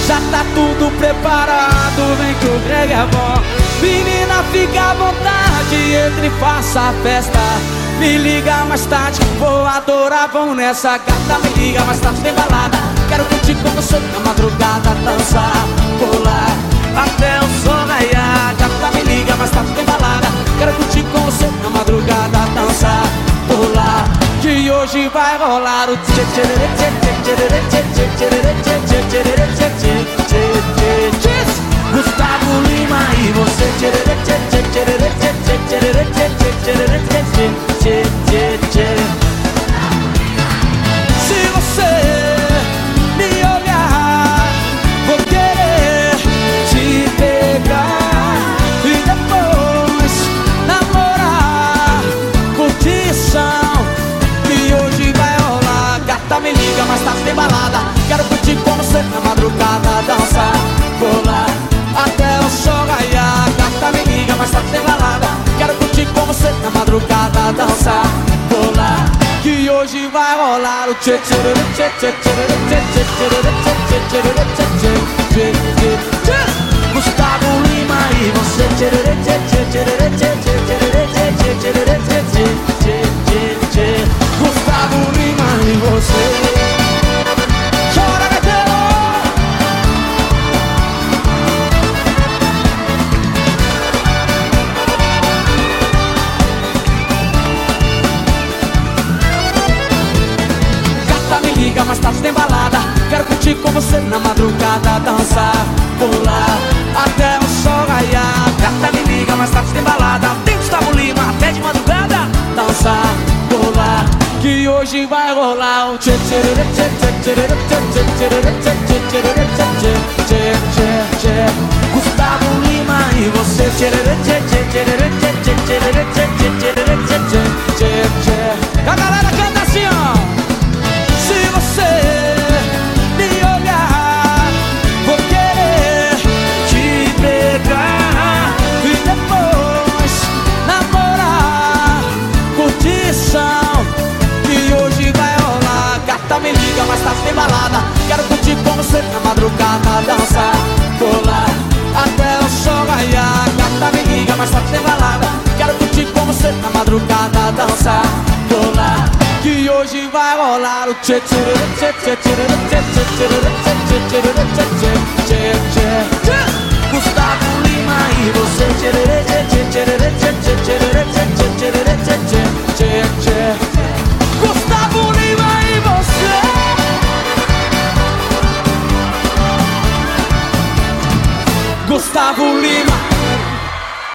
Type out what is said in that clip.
Já tá tudo preparado, vem que o Greg é bom. Menina, fica à vontade, entre e faça a festa. Me liga mais tarde, vou adorar, vamos nessa gata. Me liga mais tarde, tem balada. Quero curtir com você na madrugada, dançar, pular até o sol raiar. Gata, me liga mais tarde, tem balada. Quero curtir com você na madrugada, dançar, pular, que hoje vai rolar o tchê tchê tchê tchê tchê tchê tchê tchê tchê tchê tchê. Gustavo Lima e você tchê tchê tchê tchê tchê tchê tchê tchê tchê tchê. Se você me olhar, vou querer te pegar e depois namorar. Curtição que hoje vai rolar. Gata, me liga, mas tá sem balada. Quero curtir com você na madrugada, dançar, pular até o sol raiar. Gata, me liga, mas tá sem balada. Quero curtir com você na madrugada, dançar, pular, que hoje vai rolar o tchê tchê tchê tchê tchê tchê tchê tchê tchê tchê. Gustavo Lima e você tchê tchê tchê tchê tchê tchê tchê tchê tchê. Gustavo Lima e você. Chora, Betelo! Liga, mais tarde tem balada. Quero curtir com você na madrugada, dançar, pular até o sol raiar. Gata, me liga, mais tarde tem balada. Tem Gustavo Lima até de madrugada, dançar, pular, que hoje vai rolar o tchê tchê tchê tchê tchê tchê tchê tchê tchê tchê. Gustavo Lima e você tchê tchê tchê tchê tchê tchê tchê tchê tchê. A galera canta assim, ó. Se você me olhar, vou querer te pegar e depois namorar. Curtição que hoje vai rolar. Gata, me liga, mas tá sem balada. Quero curtir com você na madrugada, dançar, pular até o sol raiar. Gata, me liga, mas tá sem balada. Quero curtir com você na madrugada, dançar, pular, que hoje vai rolar o tchê tchê tchê tchê tchê tchê tchê tchê tchê. Gustavo Lima e você tchê tchê tchê tchê tchê tchê tchê. Gustavo Lima e você. Gustavo Lima.